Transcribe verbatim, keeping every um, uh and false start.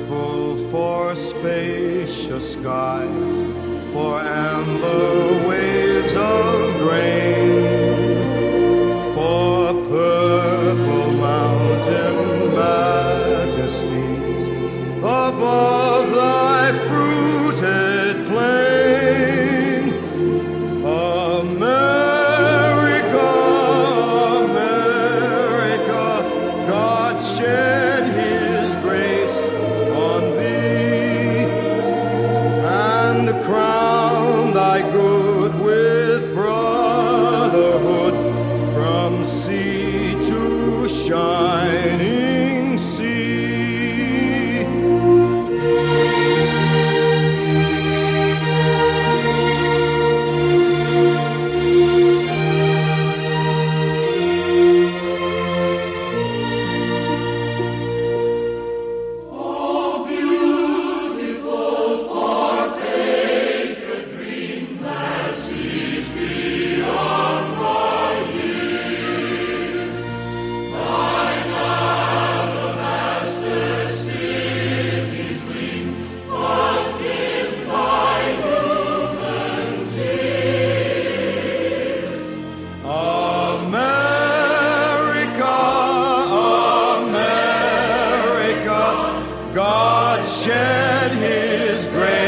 beautiful for spacious skies, for amber waves of grain, for purple mountain majesties above thy fruited plain. America, America, God shed his grace on thee, and crown thy good with brotherhood from sea to shining sea. God shed his grace